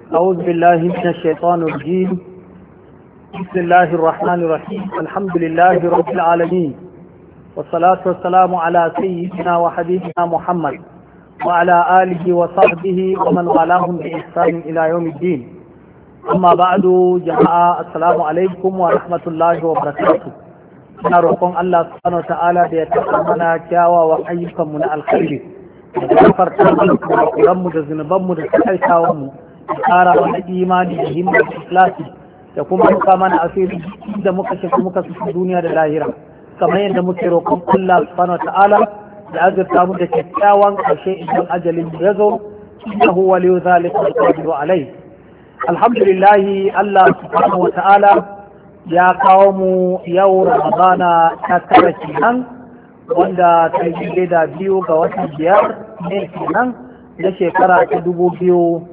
أعوذ بالله من الشيطان الرجيم. بسم الله الرحمن الرحيم. الحمد لله رب العالمين، والصلاة والسلام على سيدنا وحبيبنا محمد وعلى آله وصحبه ومن والاهم بإحسان إلى يوم الدين. أما بعد جماعة السلام عليكم ورحمة الله وبركاته. ina roƙon Allah subhanahu ta'ala da ya taɓa mana kyawawan ayyukanmu na alkhairi da gafarta mana kurakuranmu da zunubanmu da takaitawanmu da ƙara mana imani da himmar ikhlasi da kuma rufa mana asiri da muka shafi muka su duniya da lahira, kamar yadda muke roƙon Allah subhanahu ta'ala da azurta mu da kyakkyawan ƙarshe idan ajalin ya zo, innahu waliyu zalika alqadiru alai. Alhamdulillah, Allah subhanahu ta'ala ya kawo mu yau Ramadana ta tara kenan, wanda ta yi da 2 ga watan 5 ne kenan na shekara ta 2020.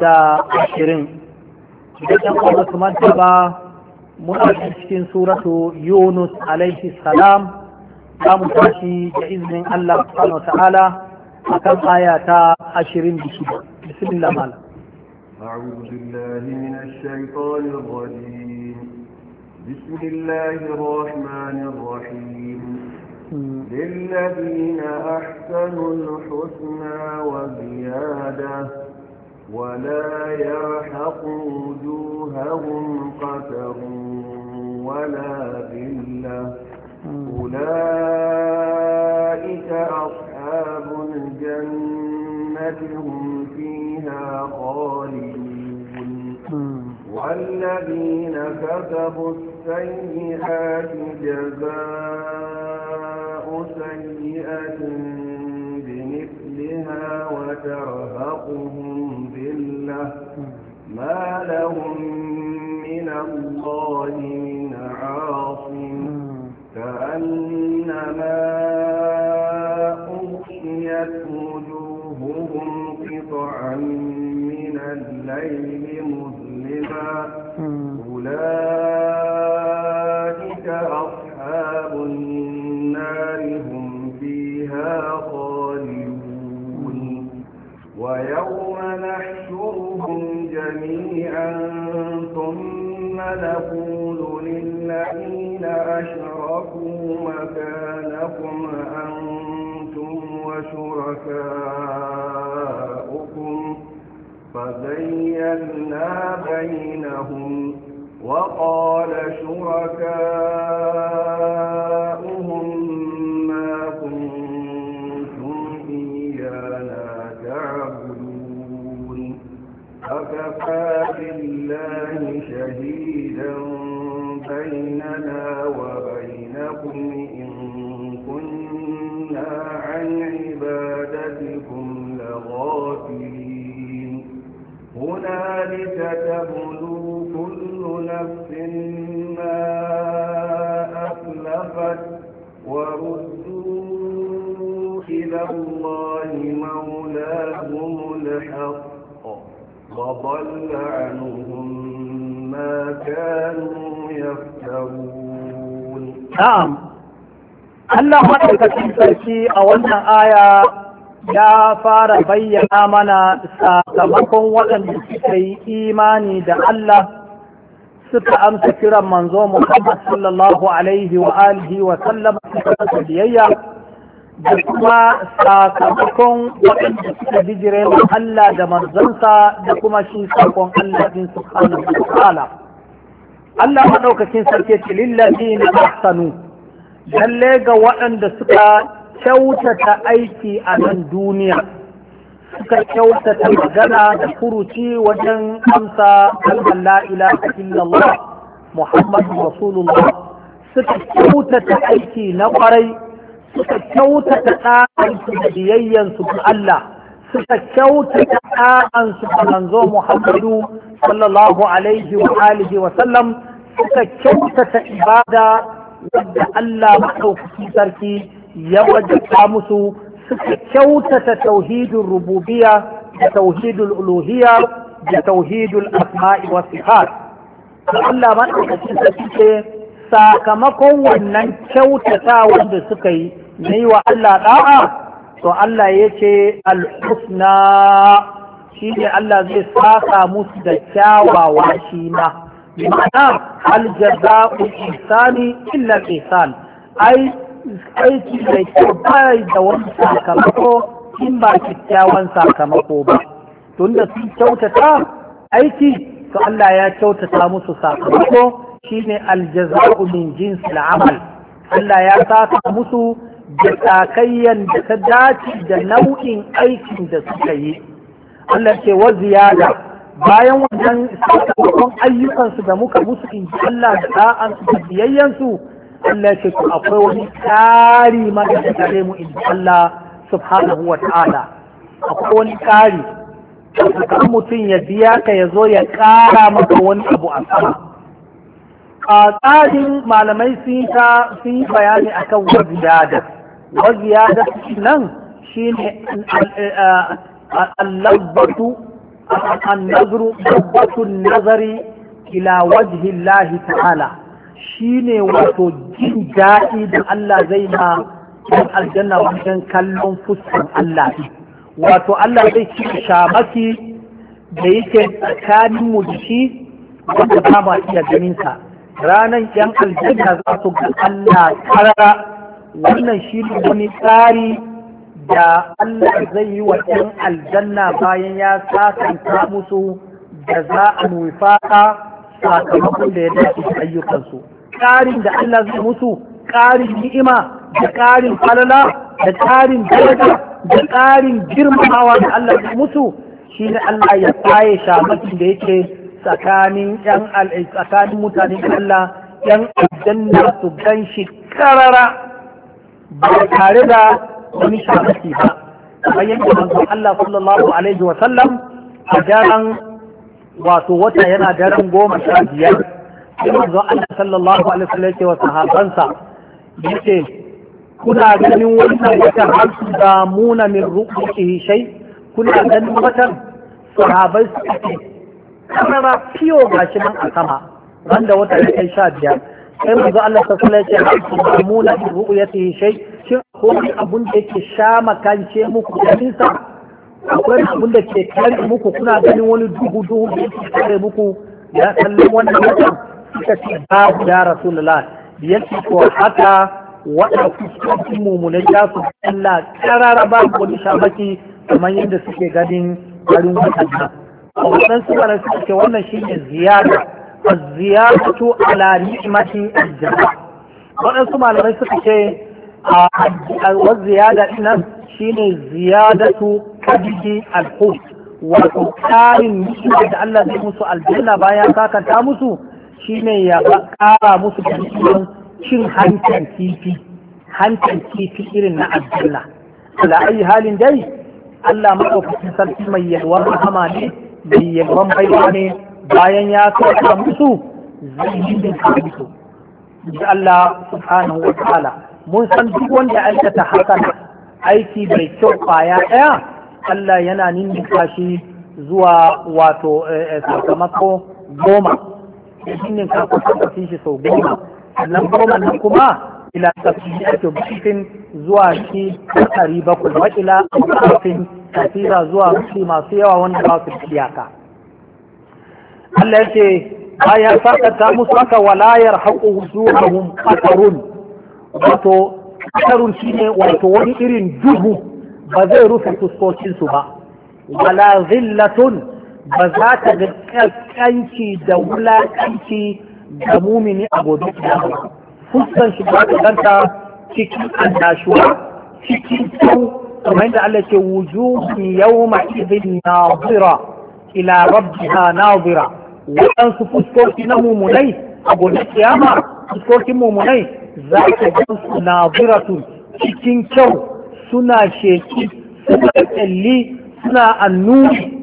Idan kuma su manta ba, muna cikin suratu Yunus alaihi salam, za mu tashi da izinin Allah subhanahu wa ta'ala akan aya ta 26. Bismillah mala. أعوذ بالله من الشيطان الرجيم. بسم الله الرحمن الرحيم. للذين أحسنوا الحسنى وزيادة ولا يرحق وجوههم قتر ولا ذلة أولئك أصحاب الجنة هم فيها خالدون. والذين كسبوا السيئات جزاء سيئة بمثلها وترهقهم ذلة ما لهم من الله من عاصم كأنما أغشيت وجوههم قطعا من الليل مظلما أولئك أصحاب النار هم فيها خالدون. ويوم نحشرهم جميعا ثم نقول للذين أشركوا مكانكم أنتم وشركاؤكم فزيّلنا بينهم وقال شركاؤهم ما كنتم إيانا تعبدون فكفى بالله شهيدا بيننا وبينكم إن كنا عن عبادتكم لغافلين. هنالك تبلو كل نفس ما أسلفت وردوا إلى الله مولاهم الحق وضل عنهم ما كانوا يفترون. نعم، Allah maɗaukacin sarki a wannan aya ya fara bayyana mana sakamakon waɗanda suka yi imani da Allah suka amsa kiran manzo Muhammad sallallahu alaihi wa alihi wa sallam suka biyayya, da kuma sakamakon waɗanda suka bijire wa Allah da manzansa da kuma shi sakon Allah din subhanahu wa ta'ala. Allah maɗaukacin sarki ce lillazina ahsanu, lalle ga waɗanda suka kyautata aiki a nan duniya, suka kyautata magana da furuci wajen amsa kalmar la ilaha illallah Muhammadu Rasulullah, suka kyautata aiki na ƙwarai, suka kyautata ɗa'ansu da biyayyansu ga Allah, suka kyautata ɗa'ansu ga manzo Muhammadu sallallahu alaihi wa alihi wa sallam, suka kyautata ibada wadda Allah maɗaukaki sarki ya wajabta musu, suka kyautata tauhidul rububiyya da tauhidul uluhiyya da tauhidul asma'i was sifat. Allah maɗaukaki sarki ce sakamakon wannan kyautata wanda suka yi na yi wa Allah ɗa'a, to Allah ya ce al-husna shi ne Allah zai saka musu da kyawawa shi ma ma'ana hal jaza'u ihsani illa ihsan ai aiki da kyau bai da wani sakamako in ba kyakkyawan sakamako ba tunda sun kyautata aiki to Allah ya kyautata musu sakamako shine aljaza'u min jinsil amal Allah ya saka musu da sakayyan da ta dace da nau'in aikin da suka yi Allah ce wa ziyada bayan wannan sakamakon ayyukansu da muka musu in ji Allah da da'ansu da biyayyansu Allah ce ku akwai wani ƙari ma da tare mu in ji Allah subhanahu wa ta'ala akwai wani ƙari kan mutum ya biya ka ya zo ya ƙara maka wani abu a sama a tsarin malamai sun yi bayani akan wa ziyada nan shine اللذة النظر لذة النظر إلى وجه الله تعالى shine wato jin daɗi da Allah zai ma ɗan aljanna wajen kallon fuskan Allah wato Allah zai ci shamaki da yake tsakanin mu da shi wanda ba ma iya ganin sa ranar yan aljanna za su ga Allah karara wannan shi ne wani tsari da Allah zai yi wa ɗan aljanna bayan ya sakanta musu da za a nufaka sakamakon da ya dace da ayyukansu. Ƙarin da Allah zai musu, ƙarin ni'ima da ƙarin falala da ƙarin daraja da ƙarin girmamawa da Allah zai musu shi ne Allah ya tsaye shamakin da yake tsakanin mutanen Allah ‘yan aljanna su gan shi karara ba tare da wani shamaki ba kamar yadda manzon Allah sallallahu alaihi wa sallam a daren wato wata yana daren 15 sai manzon Allah sallallahu alaihi wa sallam wa sahabansa yace kuna ganin wannan watan har su damuna min ru'yatihi shay kuna ganin watan sahabai su ce kamar fiyo gashi nan a sama wanda wata ya kai 15 sai manzo Allah sallallahu alaihi wa sallam ya ce damuna min ru'yatihi shay shin akwai abun da yake sha makance muku ganinsa akwai abun da ke kare muku kuna ganin wani duhu da yake kare muku ya kallon wannan watan suka ce babu ya rasulullah yake ko haka waɗanda fuskokin mummunai ya su Allah karara ba wani shamaki kamar yadda suke ganin garin watan nan a wannan suka suka ce wannan shine ziyada az-ziyadatu ala ni'mati al-janna waɗansu malamai suka ce a ziyada nan shine ziyadatu kabidi al-hut wato ƙarin ni'ima da Allah zai musu aljanna bayan kakanta musu shine ya ƙara musu da cin hancan kifi irin na aljanna ala ayi halin dai Allah madaukakin sarki mai yalwar rahama ne mai yalwar baiwa ne bayan ya kaka musu zai yi da musu da Allah subhanahu wa ta'ala mun san duk wanda ya aikata hakan aiki mai kyau kwaya ɗaya Allah yana ninninka shi zuwa wato sakamako 10 ninninka kwatankwacin shi sau 10 sannan 10 nan kuma ila tafsiri ake bukifin zuwa shi 700 wa ila kafin kafira zuwa shi masu yawa wanda ba su iyaka Allah yake bayan sakata musu haka walayar haƙo wujuhahum qatarun wato qatarun shine wato wani irin duhu ba zai rufe fuskokinsu ba wala zillatun ba za ta ga kanci da wulakanci da mumini a gobe kiyama fuskan shi ba ta ganta cikin annashuwa cikin kyau kamar yadda Allah ke wujuhun yawma idhin nazira ila rabbiha nazira waɗansu fuskoki na mumunai a gobe kiyama fuskokin mumunai za ka gan su naziratun cikin kyau suna sheki suna kyalli suna annuri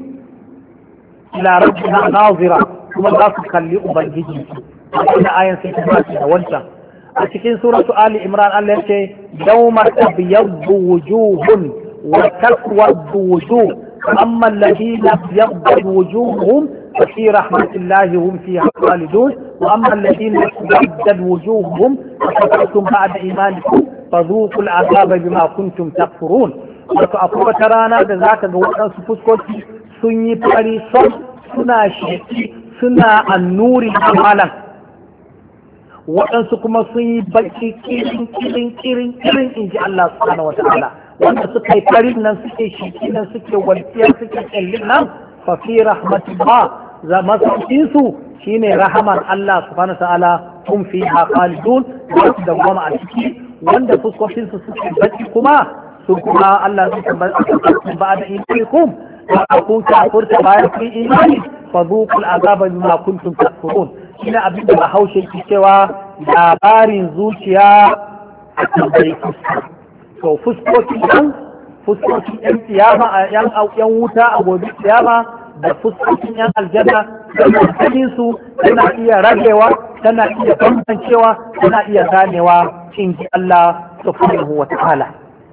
ila rabbina nazira kuma za su kalli ubangiji a wannan ayan sai ta bashi da wancan a cikin suratu ali imran Allah ya ce yawma tabyaddu wujuhun wa taswaddu wujuh amma alladhina tabyaddu wujuhum ففي رحمة الله هم فيها خالدون وأما الذين اسودت وجوههم فكفرتم بعد إيمانكم فذوقوا العذاب بما كنتم تكفرون wato akwai wata rana da za ka ga waɗansu fuskoki sun yi fari son suna sheki suna annuri a malam, waɗansu kuma sun yi baki kirin in ji Allah subhanahu wa ta'ala, wanda suka yi farin nan suke sheki nan suke walƙiya suke kyallin nan fa fi rahmatullah za masaukinsu shine rahaman Allah subhanahu wa ta'ala hum fiha khalidun da su dawwama a ciki, wanda fuskokinsu suke baki kuma su kuma Allah zai ba da imanikum wa kun kafurta bayan kun imani fa zuqul azaba bima kuntum takfurun. Ina abin da Bahaushe ke cewa labarin zuciya a tambayi fuska. To fuskokin yan tsiyama yan wuta a gobe tsiyama da fuskokin yan aljanna tana ganin su tana iya ragewa tana iya bambancewa tana iya ganewa in ji Allah subhanahu wa ta'ala.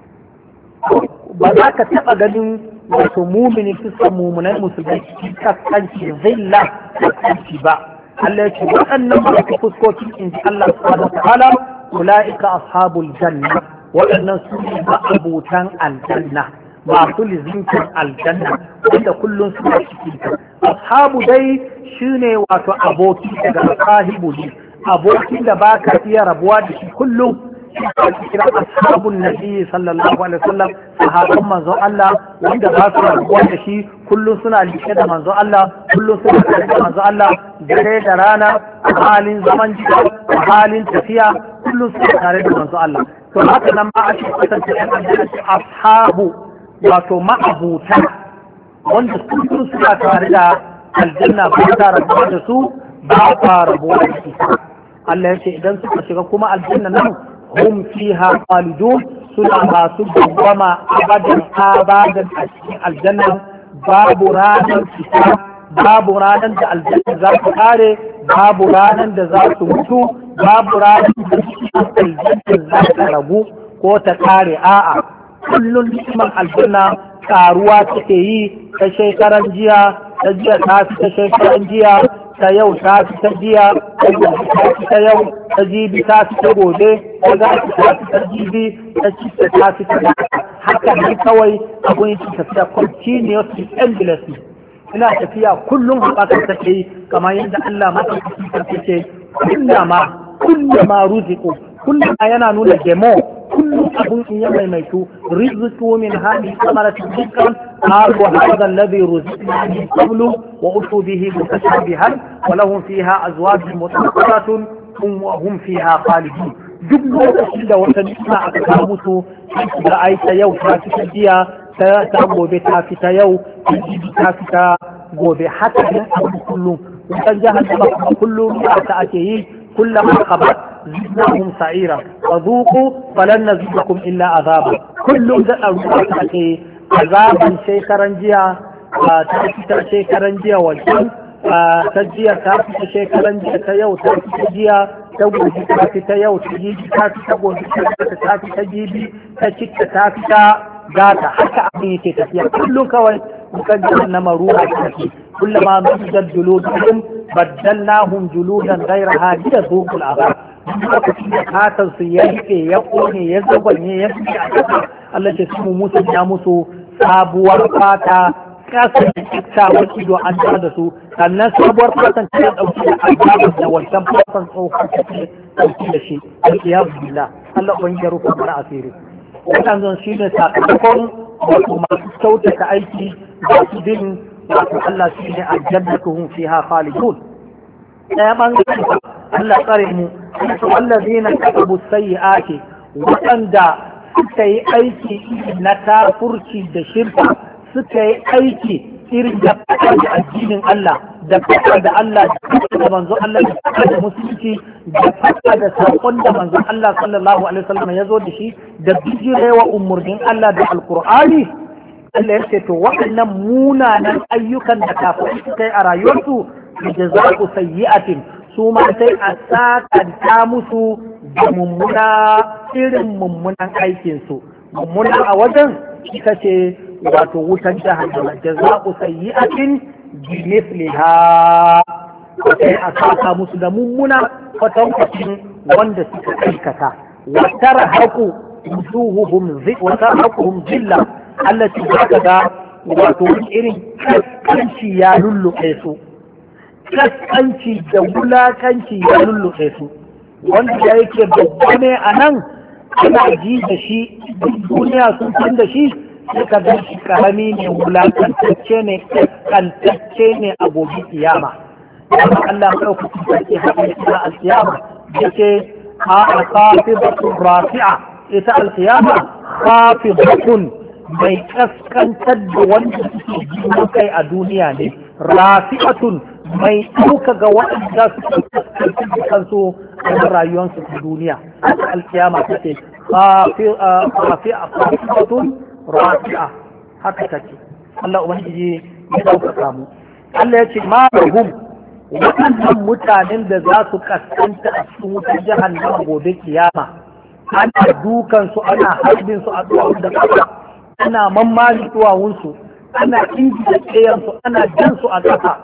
Ba za ka taɓa ganin wato mumini fuskan mumunai musulmai cikin kaskanci zilla kaskanci ba. Allah ya ce waɗannan masu fuskokin in ji Allah subhanahu wa ta'ala ula'ika ashabul janna, waɗannan su ne ma'abutan aljanna masu lizinkin aljanna wanda kullum suna cikin ta. Ashabu dai shine wato aboki daga sahibu ne, abokin da ba ka iya rabuwa da shi kullum. Kira ashabun nabi sallallahu alaihi wasallam sahabban manzon Allah wanda ba su rabuwa da shi kullum suna liƙe da manzon Allah, kullum suna tare da manzon Allah dare da rana a halin zaman gida a halin tafiya kullum suna tare da manzon Allah. To haka nan ma ake kwatanta ɗan aljanna ashabu wato ma'abuta wanda kullum suna tare da aljanna ba ta rabuwa da su ba ta rabuwa da shi. Allah ya ce idan suka shiga kuma aljanna nan hum fiha khalidun suna masu dawwama abadan a cikin aljanna, babu ranar fita, babu ranar da aljanna za su kare, babu ranar da za su mutu, babu ranar da aljanna za ta ragu ko ta kare. A'a, kullum ni'imar aljanna karuwa take yi, ta shekaran jiya ta jiya ta fi ta shekaran jiya, ta yau ta fi ta jiya, ta gobe ta fi ta yau, ta jibi ta fi ta gobe, ta gashi ta fi ta jibi, ta cita ta fi ta haka ne kawai abun yake tafiya continuously endlessly. Ina tafiya kullum haɓakar take yi kamar yadda Allah maɗaukaki sarki ce kullama ruziku, kullama yana nuna demo kullum abun in ya maimaitu rizqu min hadhihi samaratin rizqan qalu hadha alladhi ruziqna min qablu wa utu bihi mutashabihan wa lahum fiha azwajun mutahharatun hum fiha khalidun. Duk lokacin da wata ni'ima aka kawo musu da ai ta yau ta fita jiya ta gobe ta fita yau ta fita gobe, haka ne a kullum wutan jahannama kuma kullum ta ake yi كلما خبت زدناهم سعيرا فذوقوا فلن نزيدكم إلا عذابا. كل ذا أوقاتك عذابا شيخرا جيا تأتي شيخرا جيا والجن تجيا تأتي شيخرا جيا تيو تأتي جيا تقول تأتي تيو تجيبي تأتي تقول تأتي تجيبي تشك تأتي gata haka abin yake tafiya kullum kawai mukan jahannama ruha take kullama nuzdat juluduhum baddalnahum juludan ghayraha liyazuqul azab. Lokacin da katar su ya rike ya kone ya zagwanye ya fi a kasa Allah ce su musu ya musu sabuwar fata kasa da kyakkyawar ido an da su, sannan sabuwar fatan ta dauki da azabar da wancan fatan tsohon ta dauki da shi alkiyabu billah. Allah ban ya rufa mana asiri. Waɗannan shi ne sakamakon wato masu kyautata aiki da su bin wato Allah shi ne aljannatuhum fiha khalidun. Ɗaya ɓangaren Allah tsare mu, wallazina kasabu sayyi'ati, waɗanda suka yi aiki na kafurci da shirka, suka yi aiki irin da fada da addinin Allah, da fada da Allah, da fada da manzo Allah, da fada da musulunci, da fada da saƙon da manzo Allah sallallahu alaihi wasallam ya zo da shi, da bijirewa umurnin Allah da alkur'ani. Allah ya ce to waɗannan munanan ayyukan da kafirai suka yi a rayuwarsu da jaza'u sayyi'atin, su ma sai a sakanta musu da mummuna irin mummunan aikinsu. Mummuna a wajen ita ce wato wutan jahannama, jaza'u sayyi'atin bi mithliha, sai a saka musu da mummuna kwatankwacin wanda suka aikata. wa tarhaqu wujuhuhum zilla, allati zaka ga wato irin kaskanci ya lulluɓe su, kaskanci da wulakanci ya lulluɓe su, wanda ya yake babba ne a nan ana ji da shi duniya sun san da shi suka ga shi karami ne wulakantacce ne kaskantacce ne a gobe kiyama. Amma Allah ya ɗauka sarki haɗin ita alkiyama da ke a kafibatun rafi'a ita alkiyama kafibatun mai kaskantar da wanda suke jima kai a duniya ne, rafi'atun mai ɗauka ga waɗanda su kaskantar da kansu a rayuwarsu ta duniya. Ita alkiyama ta ce kafibatun rafi'a haka take. Allah ubangiji ya ɗaukaka mu. Allah ya ce ma lahum waɗannan mutanen da za su kaskanta a cikin wutar jahannama gobe kiyama, ana dukansu ana harbin su a duwawun da ƙasa, ana mammali duwawunsu, ana inji da tsayansu, ana jan su a ƙasa.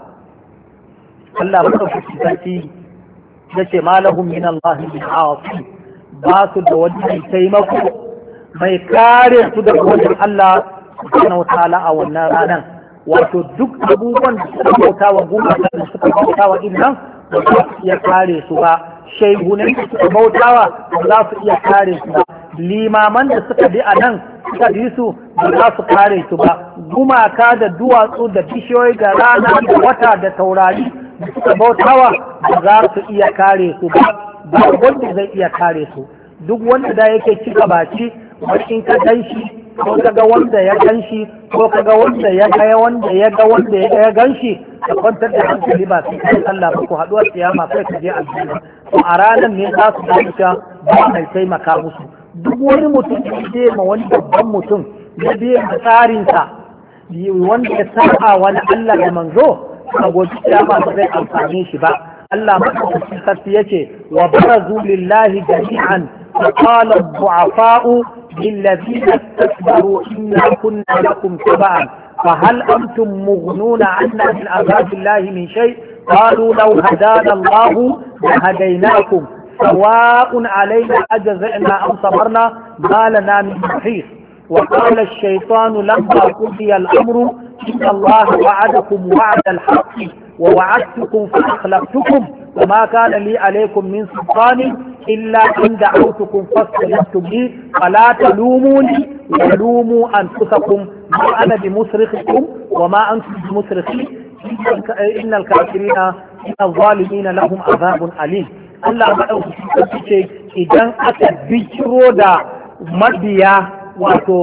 Allah maɗaukaki sarki ya ce ma lahum min Allah min aasi, ba su da wani mai taimako mai kare su daga wajen Allah subhanahu wa ta'ala a wannan ranar. Wato duk abubuwan da suka bauta wa gumaka da suka bauta wa innan ba za su iya kare su ba, shaihunan da suka bautawa ba za su iya kare su ba, limaman da suka bi a nan suka bi su ba za su kare su ba, gumaka da duwatsu da bishiyoyi da rana da wata da taurari da suka bautawa ba za su iya kare su ba, ba wanda zai iya kare su. Duk wanda da yake cika baki wani in ka gan shi ko kaga wanda ya gan shi ko kaga wanda ya ga wanda ya ga wanda ya gan shi ka kwantar da hankali ba sai kai Allah ba ku haɗuwar kiyama kai ka je aljanna. To a ranar ne za su gani ka ba mai taimaka musu. Duk wani mutum da ya ma wani babban mutum ya biye da tsarinsa wanda ya saba wani Allah da manzo a gobe kiyama ba zai amfane shi ba. Allah madaukakin sarki yace wa barazu lillahi jami'an فقال الضعفاء للذين استكبروا إنا كنا لكم تبعا فهل أنتم مغنون عنا من عذاب الله من شيء قالوا لو هدانا الله لهديناكم سواء علينا أجزعنا أم صبرنا ما لنا من محيص. وقال الشيطان لما قضي الأمر إن الله وعدكم وعد الحق ووعدتكم فأخلفتكم وما كان لي عليكم من سلطان إلا أن دعوتكم فاستجبتم لي فلا تلوموني ولوموا أنفسكم ما أنا بمصرخكم وما أنتم بمصرخي إن الكافرين إن الظالمين لهم عذاب أليم. Allah maɗaukaki ce idan aka bikiro da mabiya wato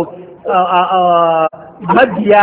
mabiya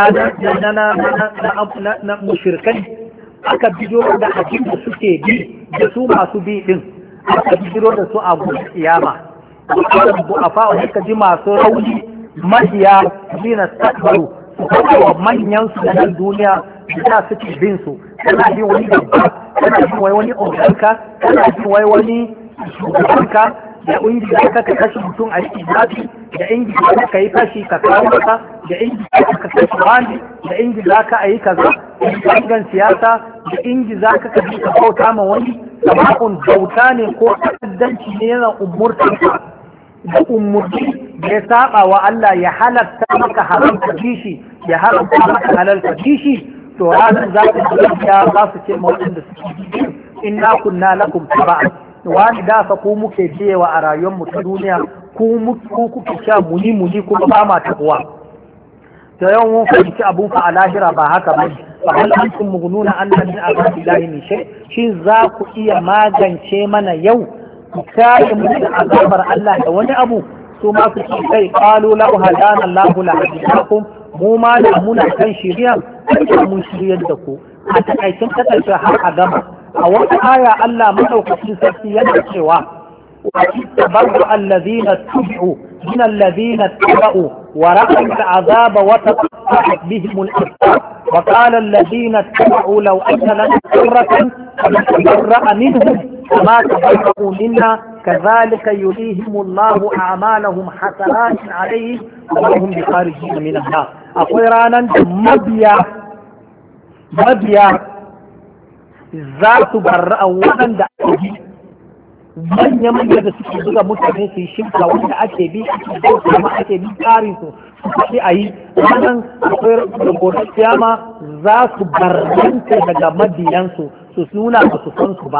na mushrikai aka bidiro da abin da suke bi da su masu bi din aka bidiro da su a gobe kiyama. A fa'a suka ji masu rauni mabiya zina takbaru su wa manyan su na duniya da suke bin su, kana bin wani babba, kana bin wani oganka, kana bin wani shugabanka, da inji da ka kashe mutum a cikin zafi, da inji da ka yi fashi ka kawo masa, da inji da ka kashe wani, da inji za ka yi kaza, da ingan siyasa, da inji za ka kaji ka bauta ma wani, sama'un bauta ne ko ta'addanci ne yana umurtanka da umurci da ya saba wa Allah ya halatta maka haramta kishi ya haramta maka halalta kishi. To ranar za su ya za su ce waɗanda suke inna kunna lakum taba'an wani da fa ku muke biyewa a rayuwar mu ta duniya ku kuke sha muni kuma ba ma tabuwa. To yau mun fahimci abun fa a lahira ba haka ba. Fa hal antum mughnuna anna min azabillahi min shay, shin za ku iya magance mana yau ku kare mu da azabar Allah da wani abu? Su ma su ce kai qalu lahu hadana Allahu la hadiyakum mu ma da muna kan shiriya sai mun shiryar da ku. A takaicin kasance har a gama a wata aya Allah madaukakin sarki yana cewa wa tabarra alladhina tubu min alladhina tabu wa ra'u al'azaba wa taqatta'at bihim al-asbab wa qala alladhina tabu law anna lana qurratan fanatarra minhum kama tabarra'u minna كذلك يريهم الله أعمالهم حسنات عليهم وهم بخارجين من النار. أقول رانا مبيا ذات برأ وأن دعوه manya da suke buga mutane su yi shirka wanda ake bi kuma ake bi tsarin su sai a yi ranar akwai rubutar kiyama za su barranta daga mabiyansu su nuna ba su san su ba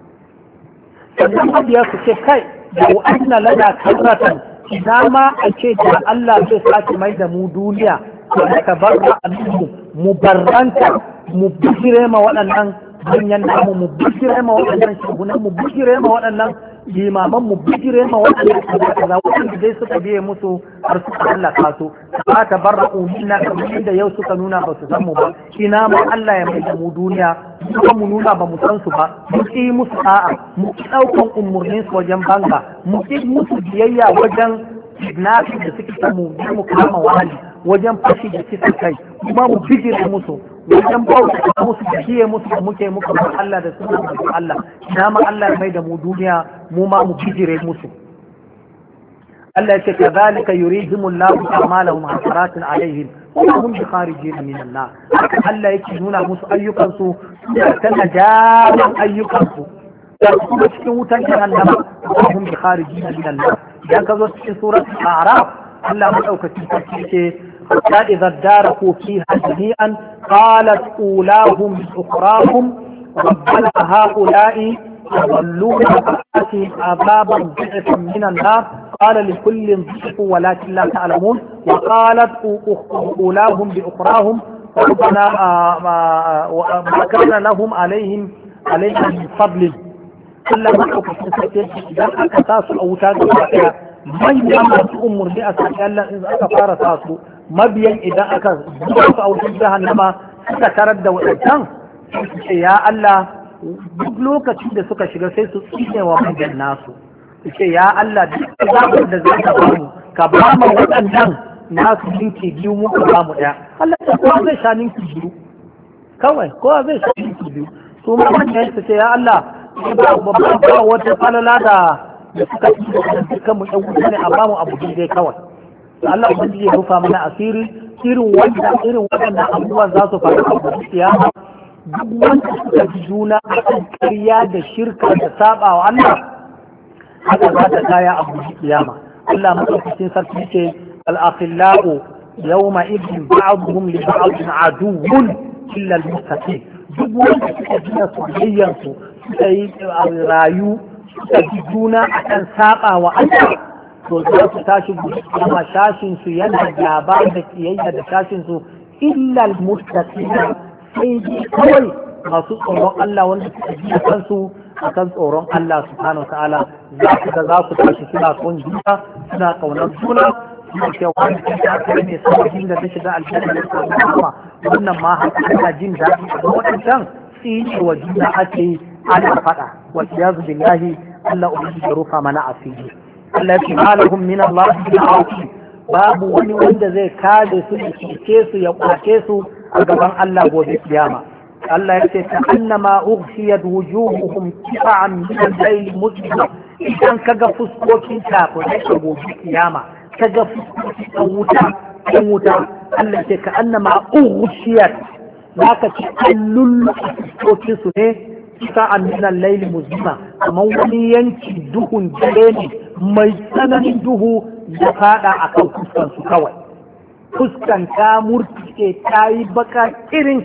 sannan mabiya su ce kai da wa'anna lana karratan ina ma a ce da Allah zai sake mai da mu duniya da ka bar mu barranta mu bijire ma waɗannan manyan namu mu bijire ma waɗannan shugunan mu bijire ma waɗannan limaman mu bijire ma waɗannan kaza waɗanda dai suka biye musu har suka hallaka su ba ta barra'u minna kamar inda yau suka nuna ba su san mu ba ina ma Allah ya mai da mu duniya kuma mu nuna ba mu san su ba mu ki musu a'a mu ki ɗaukan umurnin su wajen banka mu ki musu biyayya wajen kidnapping da suke samu mu kama wani wajen fashi da kisan kai kuma mu bijire musu wajen bauta musu da kiye musu da muke muka bar Allah da sunan da Allah ina ma Allah mai da mu duniya mu ma mu bijire musu Allah yake kadhalika yurihimu Allahu a'malahum hasaratin alaihim wa hum bi kharijin min an-nar Allah yake nuna musu ayyukan su ta najaran ayyukan su da kuma cikin wutan jahannama wa hum bi kharijin min an-nar idan ka zo cikin suratul a'raf Allah madaukakin sarki ce حتى إذا اداركوا فيها جميعا قالت أولاهم بأخراهم ربنا هؤلاء يضلون فآتهم عذابا ضعفا من النار قال لكل ضعف ولكن لا تعلمون وقالت أولاهم بأخراهم ربنا ما كان لهم عليهم من فضل إلا ما أكثر إذا أكثر أو تاجر manyan masu umarni a sake Allah in aka fara sa su mabiyan idan aka zuwa su a wutar jahannama suka tarar da waɗancan su ce ya Allah duk lokacin da suka shiga sai su tsine wa mabiyan nasu su ce ya Allah duk zaɓar da zai ka bamu ka ba mu waɗannan nasu ninki biyu mu ka ba mu ɗaya Allah ya kowa zai sha ninki biyu kawai kowa zai sha ninki biyu su ma manyan su ce ya Allah ba wata falala da suka ci da dukkan mu ɗan wuta ne a bamu abu dai kawai to Allah ubangiji ya rufa mana asiri irin waɗannan abubuwan za su faru a kiyama duk wanda suka ji juna a kan ƙarya da shirka da saba wa Allah haka za ta kaya a kiyama Allah madaukakin sarki ce al-akhillau yawma idin ba'dhum li ba'dhin aduwwun illa al-muttaqin duk wanda suka gina soyayyan su suka yi rayu suka ji juna a kan saba wa Allah to za su tashi kuma shashin su yana gaba da kiyayya da shashin su illa almuttaqina sai kawai masu tsoron Allah wanda suka ji kansu akan tsoron Allah subhanahu wa ta'ala za su tashi suna son juna suna kaunar juna suna cewa wani ta kai ne sabbin da ta shiga aljanna da kuma wannan ma haka ana jin daɗi da waɗancan tsini wa juna ake yi ana faɗa wa iyazu billahi Allah ubangiji ya rufa mana asiri Allah ya malahum min Allah babu wani wanda zai kaje su ya cike su ya kwace su a gaban Allah gobe kiyama Allah ya ce ta annama ughshiyat wujuhuhum qita'an min al-layl muslim idan kaga fuskokin ta ko da gobe kiyama kaga fuskokin wuta Allah ya ce ka annama ughshiyat zaka ci allul fuskokin su ne sa'an minan laili muzima kamar wani yanki duhun dare ne mai tsananin duhu ya fada a kan fuskansu kawai fuskan ta murtike ta yi baka irin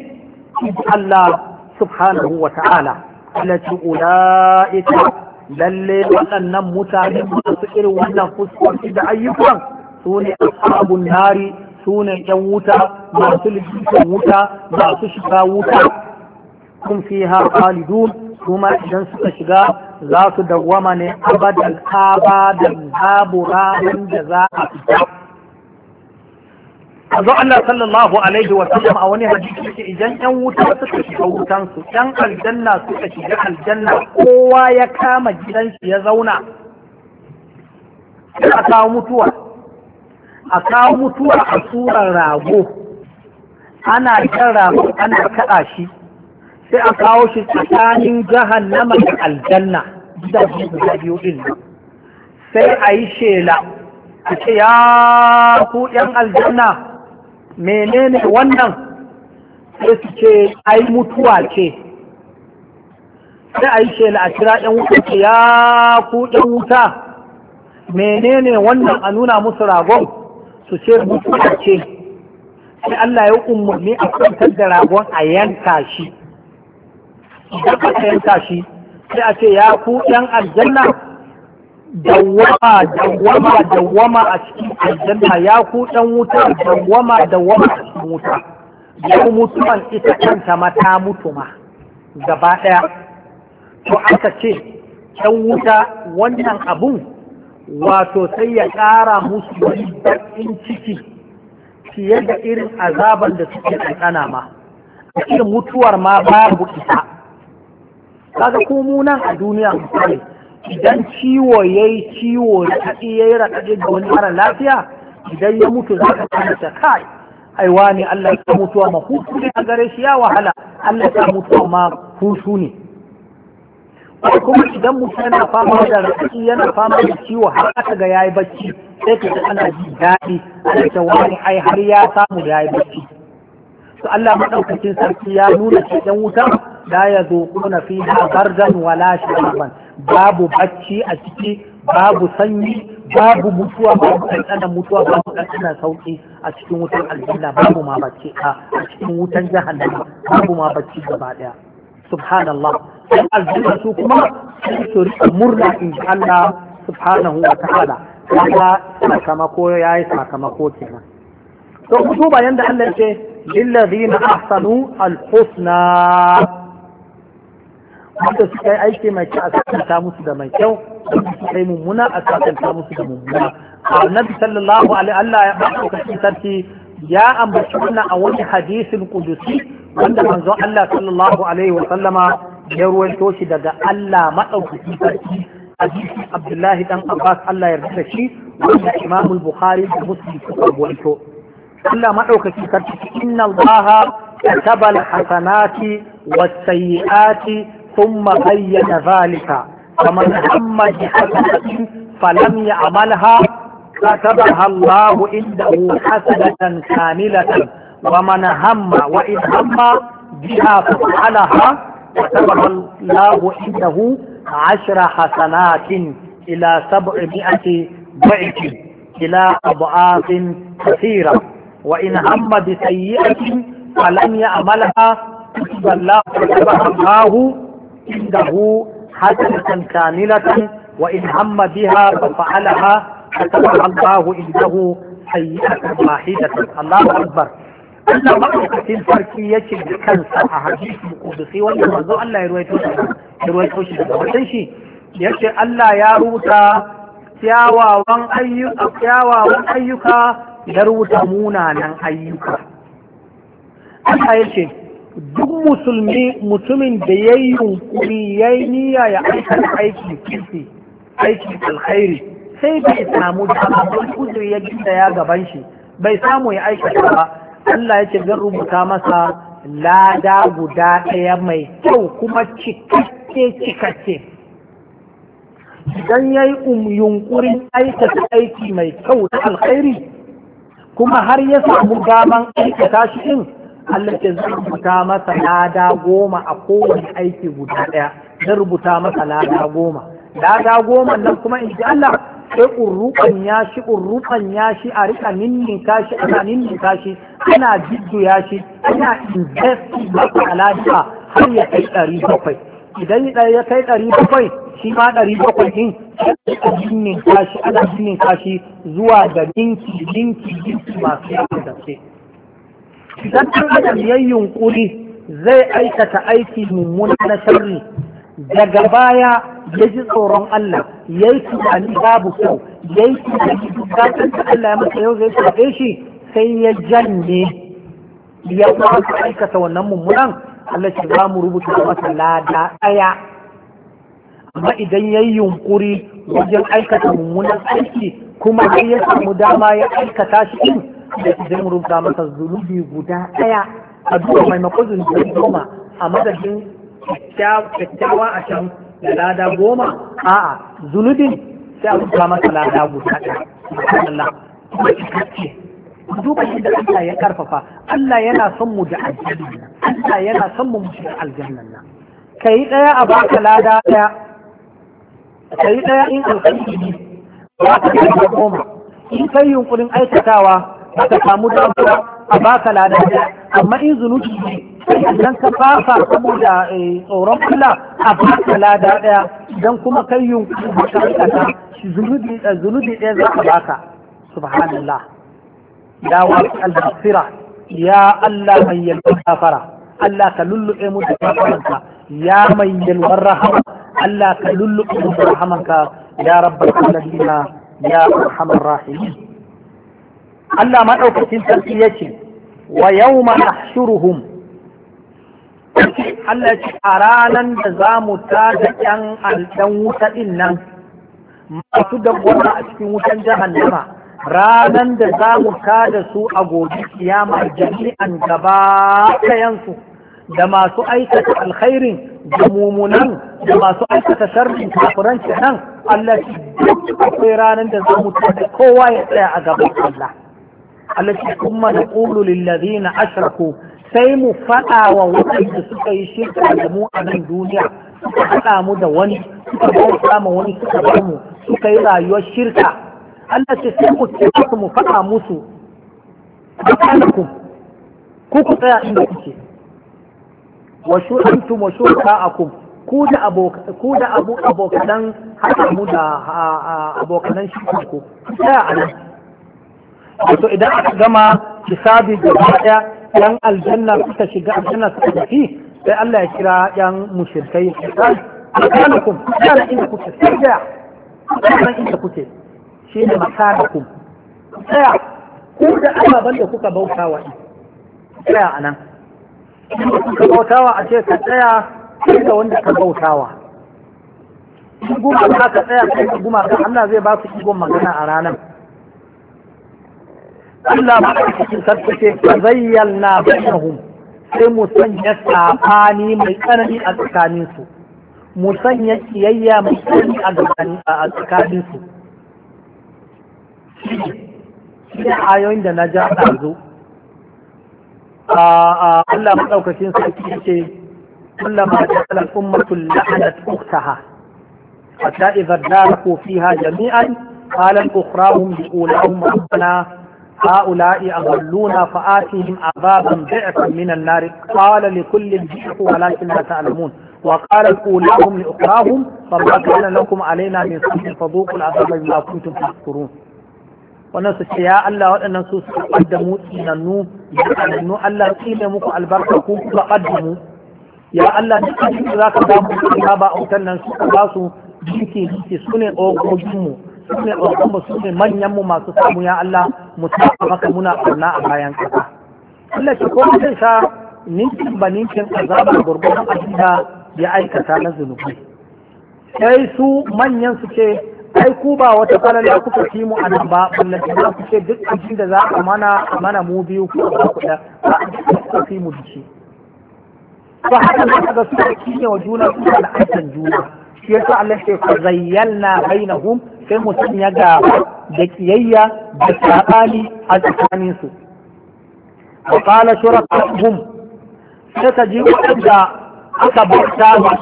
Allah subhanahu wa ta'ala alati ula'ika lalle waɗannan mutane masu irin wannan fuskoki da ayyukan su ne ashabun nari su ne ƴan wuta masu likitan wuta masu shiga wuta kun fiha khalidun kuma idan suka shiga za su dawwama ne abadan babu ranar da za a fita azo Allah sallallahu alaihi wa sallam a wani hadisi yake idan yan wuta suka shiga wutan su yan aljanna suka shiga aljanna kowa ya kama gidan shi ya zauna a kawo mutuwa a surar rago ana kan rago ana kaɗa shi sai a kawo shi tsakanin jahannama da aljanna gidaje guda biyu din sai a yi shela a ce ya ku yan aljanna menene wannan sai su ce ai mutuwa ce sai a yi shela a kira ɗan wuta ce ya ku ɗan wuta menene wannan a nuna musu ragon su ce mutuwa ce sai Allah ya umarni a kwantar da ragon a yanka shi idan aka yanka shi sai a ce ya ku ɗan aljanna dawwama a cikin aljanna ya ku ɗan wuta dawwama a cikin wuta yau mutuwan ita kanta mata mutu ma gaba ɗaya to aka ce ɗan wuta wannan abun wato sai ya ƙara musu wani baƙin ciki fiye da irin azaban da suke ɗanɗana ma a irin mutuwar ma babu ita kaga ko mu nan a duniya misali idan ciwo yayi ciwo raɗaɗi yayi raɗaɗi ga wani mara lafiya idan ya mutu za ka kana ta kai aiwa ne Allah ya mutuwa ma hutu ne a gare shi ya wahala Allah ya mutuwa ma hutu ne ko kuma idan mutum yana fama da raɗaɗi yana fama da ciwo har aka ga yayi bacci sai ka ga ana ji daɗi ana ta wani ai har ya samu yayi bacci to Allah madaukakin sarki ya nuna shi dan wuta la yazuquna fiha bardan wala sharaban babu bacci a ciki babu sanyi babu mutuwa babu ɗanɗanan mutuwa babu ɗanɗanan sauƙi a cikin wutan aljanna babu ma bacci a cikin wutan jahannama babu ma bacci gaba ɗaya subhanallah sai aljanna su kuma sai su rika murna in ji Allah subhanahu wa ta'ala kaga sakamako yayi sakamako kenan to ku duba yanda Allah ya ce lillazina ahsanu alhusna wanda suka yi aiki mai kyau a sakanta musu da mai kyau wanda suka yi mummuna a sakanta musu da mummuna annabi sallallahu alaihi Allah ya bada sarki ya ambaci wannan a wani hadisin kudusi wanda manzon Allah sallallahu alaihi wa sallama ya ruwaito shi daga Allah madaukakin sarki hadisin Abdullahi dan Abbas Allah ya yarda shi wanda Imam al-Bukhari da Muslim suka ruwaito Allah madaukakin sarki inna Allah kataba al-hasanati was-sayyi'ati ثم بين ذلك فمن هم بحسنة فلم يعملها كتبها الله عنده حسنة كاملة ومن هم وإن هم بها ففعلها كتبها الله عنده 10 حسنات إلى 700 ضعف إلى أضعاف كثيرة وإن هم بسيئة فلم يعملها كتبها الله عنده حسنة كاملة وإن هم بها ففعلها كتبها الله عنده سيئة واحدة الله أكبر Allah maɗaukakin sarki ya ce da kansa a hadisi kudusi wanda manzo Allah ya ruwaito shi daga wajen shi ya ce Allah ya rubuta kyawawan ayyuka ya rubuta munanan ayyuka Allah ya ce duk mutumin da ya yi yunkuri ya yi niyya ya aikata aiki kirki aikin alkhairi sai bai samu dama don uzuri ya gida ya gaban shi bai samu ya aikata ba Allah ya ce zan rubuta masa lada guda ɗaya mai kyau kuma cikakke idan ya yi yunkurin aikata aiki mai kyau ta alkhairi kuma har ya samu daman aikata shi din Allah ke zai rubuta masa lada 10 a kowane aiki guda ɗaya zai rubuta masa lada 10 lada 10 nan kuma in ji Allah sai urruƙan ya shi a rika ninninka shi ana ninninka shi ana jidduya shi ana investi masa alaƙa har ya kai 700 idan ya kai 700 shi ma 700 din ana ninninka shi zuwa ga ninki masu yawan gaske idan ɗan adam ya yi yunƙuri zai aikata aiki mummuna na sharri daga baya ya ji tsoron Allah ya yi tunani babu kyau ya yi tunani dukkan da Allah ya masa yau zai shafe shi sai ya janye ya kuma aikata wannan mummunan Allah shi za mu rubuta masa lada ɗaya amma idan ya yi yunƙuri wajen aikata mummunan aiki kuma ya samu dama ya aikata shi din da zai rubuta masa zunubi guda ɗaya a duka maimakon zunubi 10 a madadin kyakkyawa a can da lada 10 a'a zunubin sai a rubuta masa lada guda ɗaya Allah kuma cikakke duba yadda Allah ya karfafa Allah yana son mu da aljanna Allah yana son mu da aljannan nan kai ɗaya a baka lada ɗaya, kai ɗaya in alkhairi ne ba ka da goma, in kai yunkurin aikatawa ba ka samu damar a baka lada ɗaya, amma in zunubi ne idan ka fafa saboda tsoron Allah a baka lada ɗaya, idan kuma kai yunkurin ba ka aikata zunubi ɗaya za ka baka. Subhanallah, ya wasu al-basira, ya Allah mai yalwar gafara, Allah ka lulluɓe mu da gafaranka, ya mai yalwar rahama, Allah ka lulluɓe mu da rahamanka, ya rabbal alamin ya arhamar rahimin. Allah madaukakin sarki yace wa yawma nahshuruhum, Allah ce a ranan da za mu tada ƴan alɗan wuta ɗin nan masu dawwama a cikin wutan jahannama, ranan da za mu tada su a gobe kiyama jami'an gaba ɗayansu, da masu aikata alkhairin da mumunan da masu aikata sharrin kafiran nan, Allah ce duk akwai ranan da za mu tada kowa ya tsaya a gaban Allah. Allah ce kuma da qulu lil ladina ashraku, sai mu faɗa wa waɗanda suka yi shirka da mu a nan duniya, suka haɗa mu da wani, suka bauta ma wani, suka bar mu, suka yi rayuwar shirka. Allah ce sai mu ce mu faɗa musu makanakum, ku tsaya inda kuke, wa shu'antum wa shu'a'akum, ku da abokanan haɗa mu da abokanan shirka ku tsaya a nan. Wato idan aka gama hisabi gaba ɗaya, yan aljanna suka shiga aljanna suka tafi, sai Allah ya kira yan mushrikai makanakum, tsaya inda kuke, tsaya inda kuke, shi ne makanakum, tsaya ku da ababen da kuka bauta wa tsaya a nan, kuka bautawa a ce ka tsaya kai da wanda ka bautawa, guma ka tsaya kai da guma ka, Allah zai ba su igon magana a ranar. Allah maɗaukakin sarki ce fa zayyalna bainahum, sai mu sanya tsafani mai tsanani a tsakaninsu, mu sanya kiyayya mai tsanani a tsakaninsu. Shi ne ayoyin da na ja ɗazu. Allah maɗaukakin sarki ce kullama ja'ala al-ummatu la'anat ukhtaha hatta idza daraku fiha jami'an qala ukhrahum bi ulahum rabbana هؤلاء أضلونا فآتهم عذابا ضعفا من النار قال لكل ضعف ولكن لا تعلمون وقال أولاهم لأخراهم فما كان لكم علينا من سبيل فذوقوا العذاب بما كنتم تكفرون. wannan su ce ya Allah waɗannan su suka ƙaddamu tsinannu da tsanannu, Allah tsine muku albarka ku kuka ƙaddamu, ya Allah duk abin da za ka ba mu ka ba autan nan suka ba su jiki su ne ogoginmu, su ne ogonmu, su ne manyanmu masu samu, ya Allah mu saba maka muna ƙarna a bayan ƙasa. Allah ce ko zai sha ninkin ba ninkin azaba gurgurdan abin da ya aikata na zunubi. Sai su manyan su ce ai ku ba wata falala kuka fi mu anan ba, ballace za ku ce duk abin da za a mana mu biyu ku ba ku da kuka fi mu dashi. To haka ne kaga su ne wa juna su da aikin juna. Shi yasa Allah ce fa zayyalna bainahum, sai mutum ya ga da kiyayya da sabani a tsakanin su. Wa qala shurakahum, sai ka ji wanda aka bauta wa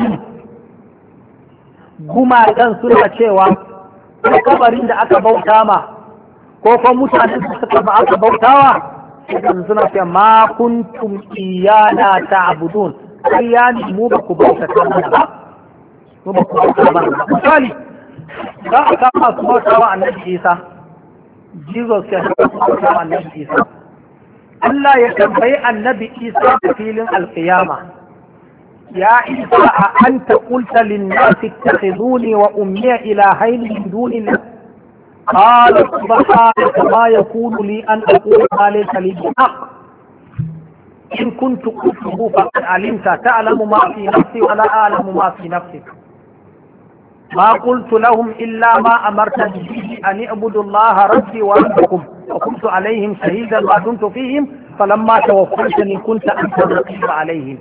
gumakan suna cewa ko kabarin da aka bauta ma ko kuma mutanen da suka ba aka bautawa sai suna cewa ma kuntum iyana ta'budun, iyani mu ba ku bauta mana ba, mu ba ku bauta mana. Misali za a kama su bautawa annabi Isa, Jesus ya bautawa annabi Isa. Allah ya tambayi annabi Isa a filin alkiyama, يا عيسى أأنت قلت للناس اتخذوني وأمي إلهين من دون الله قال سبحانك ما يكون لي أن أقول ما ليس لي بحق إن كنت قلته فقد علمت تعلم ما في نفسي ولا أعلم ما في نفسك ما قلت لهم إلا ما أمرتني به أن اعبدوا الله ربي وربكم وكنت عليهم شهيدا ما دمت فيهم فلما توفيتني كنت أنت الرقيب عليهم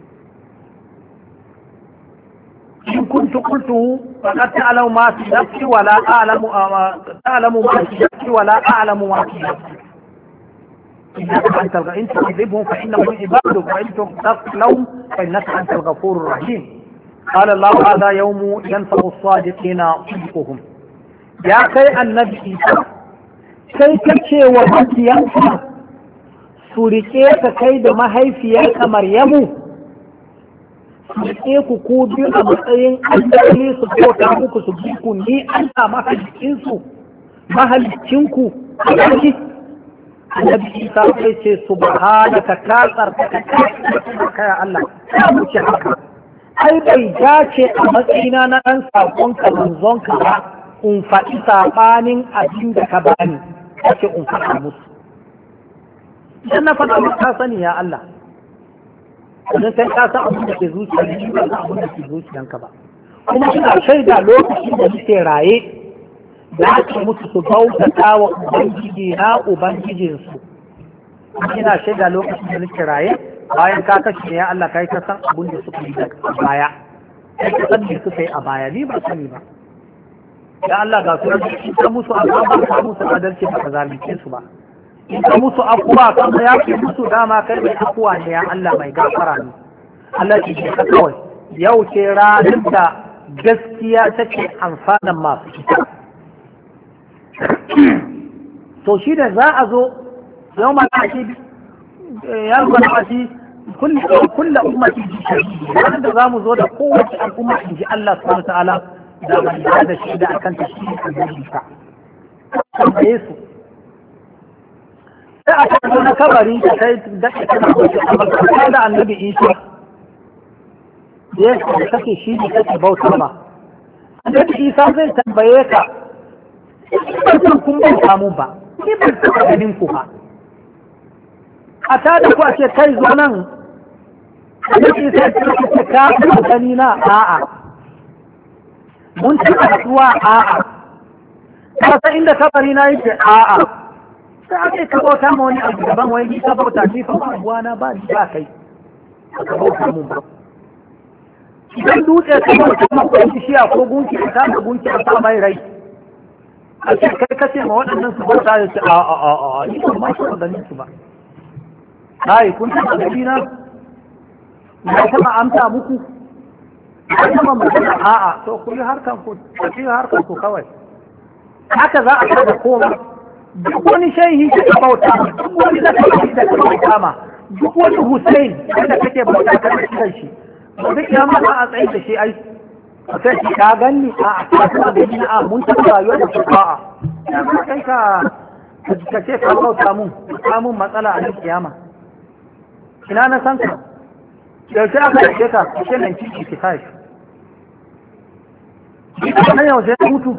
إن كنت قلته فقد تعلم ما في نفسي ولا تعلم ما في نفسي ولا أعلم ما في نفسي إن تكذبهم فإنهم عبادك وإن تغفر لهم فإنك أنت الغفور الرحيم. قال الله هذا يوم ينفع الصادقين صدقهم يا كي النبي عيسى kai kace wa mabiyanka su rike ka kai da mahaifiyarka Maryamu su rike ku biyu a matsayin alloli su kota muku su bi ku ni Allah mahalicinku a ƙarfi annabi Isa sai ce subhanaka ka tsarkaka ya Allah ya wuce haka ai bai dace a matsayina na ɗan saƙonka manzonka ba in faɗi saɓanin abin da ka bani ake in faɗa musu idan na faɗa musu ka sani ya Allah idan kai ka san abin da ke zuciya ne ba san abin da ke zuciyanka ba kuma ina shaida lokacin da muke raye da ake musu su bautata wa ubangiji na ubangijinsu ina shaida lokacin da muke raye bayan ka kashe ya Allah kai ka san abin da suka yi a baya kai ka san me suka yi a baya ni ba sani ba ya Allah ga su in ka musu abuwa ba ka musu adalci ba ka zalunce su ba in ka musu afuwa ka ya fi musu dama kai mai afuwa ne ya Allah mai gafara ne Allah ke ka kawai yau ce ranar da gaskiya take amfanin masu ita to shi da za a zo yau ma ake ya rubuta shi kulla ummati bi shahidi wanda za mu zo da kowace al'umma in ji Allah subhanahu wa ta'ala da ban da shi da akan ta shi annabi ta tambaye su sai a kan na kabari da kai da kana da annabi Isa da yake kake shi ne kake bauta ma annabi Isa zai tambaye ka ban kun bauta mu ba ni ban taɓa ganin ku ba a ta da ku a ce kai zo nan annabi Isa ce ka gani na a'a mun taɓa haɗuwa a'a ka san inda kabari na yake a'a sai ake ka bauta ma wani abu daban wani ka bauta ni fa abuwa na ba ni ba kai ka bauta mun ba idan dutse ka bauta ma ko bishiya ko gunki ka kama gunki a sa mai rai a ce kai kace ma waɗannan su bauta ya ce a ni ba ma shi ganin su ba kai kun taɓa gani na ya taɓa amsa muku ya taɓa magana a'a to ku yi harkan ku kawai haka za a kada koma duk wani shehi da ka bauta duk wani da ka bauta ma duk wani Hussein da kake bauta ka da shi ba zai iya ma a tsaye da shi ai sai shi ka ganni a kuma da ni a mun ta rayuwa da a'a ya ma kai ka ce ka bauta mun matsala a kiyama ina na san ka yaushe aka yi ka ce nan ciki ki kai ina yau sai mutu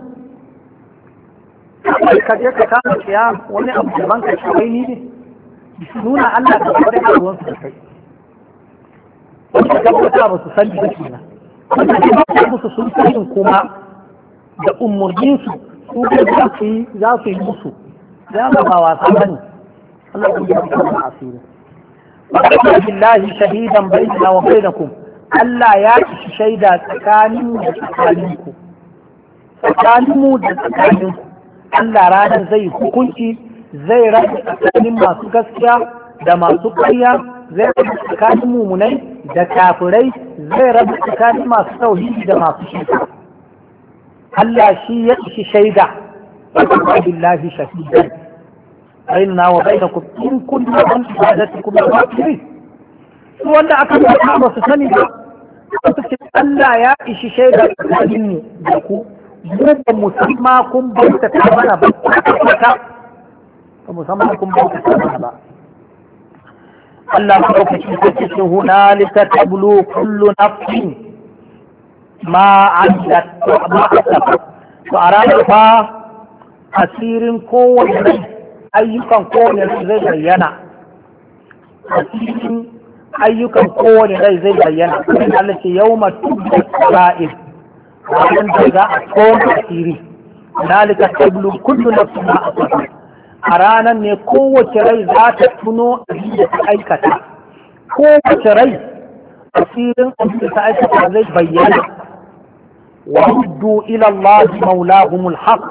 ka je ka kama kiya wani abu daban ka shi wai ni ne nuna Allah ka kware da ruwan su da kai wanda ka bauta ba su san da shi na wanda ka bauta musu sun san kuma da umurnin su za su yi musu ya ga ba wasa bane Allah ya yi da asiri wa billahi shahidan bainana wa bainakum Allah ya ci shaida tsakaninmu da tsakaninku tsakaninmu da tsakaninku Allah ranar zai hukunci zai rage tsakanin masu gaskiya da masu ƙarya zai rage tsakanin mumunai da kafirai zai rage tsakanin masu tauhidi da masu shirka Allah shi ya ishi shaida wa billahi shahidan bainana wa bainakum in kuntum an ibadatikum al-wajibi su wanda aka faɗa ba su sani ba Allah ya ishi shaida tsakanin mu da ku ba musamman kun bauta ta mana ba musamman kun bauta ta mana ba Allah ya ɗauka shi ta cikin hunalika tablu kullu nafsin ma amilat ma asafa to a ranar fa asirin kowane rai ayyukan kowane rai zai bayyana asirin ayyukan kowane rai zai bayyana kuma Allah ce yawma tubda sa'il wannan da za a koma asiri dalika tablu kullu nafsin ma asabat a ranar ne kowace rai za ta tuno abin da ta aikata kowace rai asirin abin da ta aikata zai bayyana wa ruddu ila Allah maulahumul haq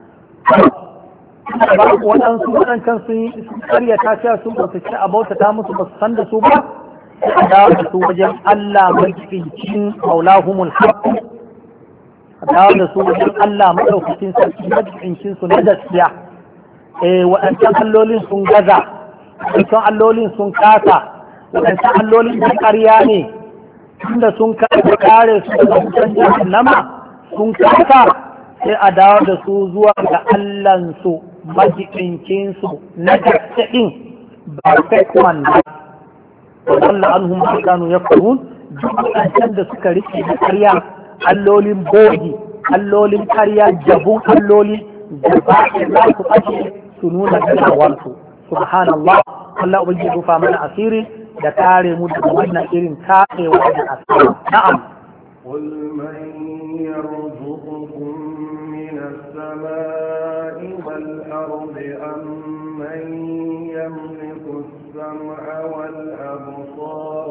ba waɗansu waɗancan sun karyata cewa sun ba su ci a bauta ta musu ba su san da su ba a dawo da su wajen Allah majibincin maulahumul haqq, a dawo da su wajen Allah madaukakin sarki majibincin su na gaskiya. Waɗancan allolin sun gaza, waɗancan allolin sun kasa, waɗancan allolin da ƙarya ne, tunda sun kasa kare su daga wutan jahannama sun kasa, sai a dawo da su zuwa ga Allahnsu majibincinsu na gaske ɗin ba sai wanda. Walla anhum ma kanu yafkurun, duk waɗancan da suka rike da ƙarya, allolin bogi, allolin ƙarya, jabun alloli da ba za su ɓace su nuna gazawarsu. Subhanallah, Allah ubangiji rufa mana asiri da kare mu daga wannan irin kaɗewa da asiri. Na'am. قل من يرزقكم من السماء والأرض أم من يملك السمع والأبصار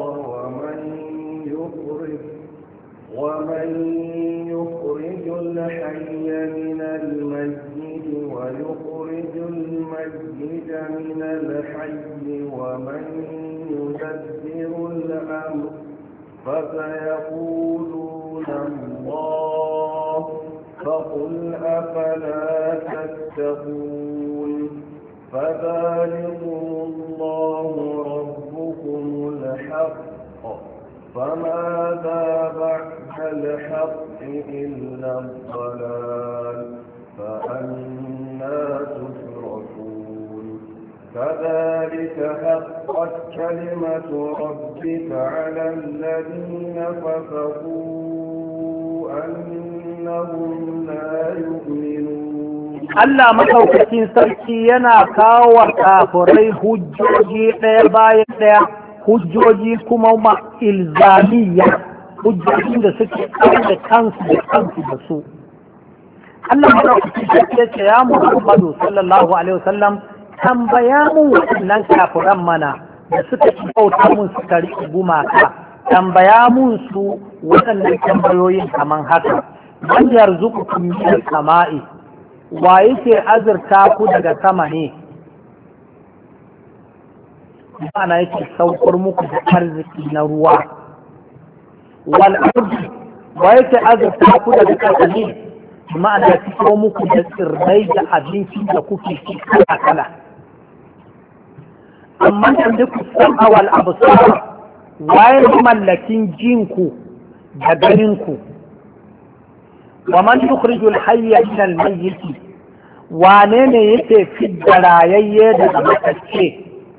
ومن يخرج الحي من الميت ويخرج الميت من الحي ومن يدبر الأمر فسيقولون الله فقل أفلا تتقون فذلكم الله ربكم الحق فماذا بعد الحق إلا الضلال فأنى تصرفون كذلك حقت كلمة ربك على الذين فسقوا أنهم لا يؤمنون. Allah maɗaukakin sarki yana kawo kafirai hujjoji ɗaya bayan ɗaya, hujjoji kuma ilzamiya, hujjojin da suke da kansu da su. Allah maɗaukakin sarki ya ce ya Muhammadu sallallahu alaihi wasallam, tambaya mun waɗannan kafiran mana da suka ci bauta mun suka riƙe gumaka, tambaya mun su waɗannan tambayoyin kaman haka. Man yarzuqukum min sama'i, wa yake azurta ku daga sama ne? Ma'ana yake saukar muku da arziki na ruwa. Wal ardi, wa yake azurta ku daga ƙasa ne? Ma'ana ya fito muku da tsirrai da abinci da kuke ci kala-kala. Amma da ku sam'a wal absar, waye mallakin jinku da ganinku? wa man yukhrijul hayya min al-mayyit, wane ne yake fidda rayayye daga matacce?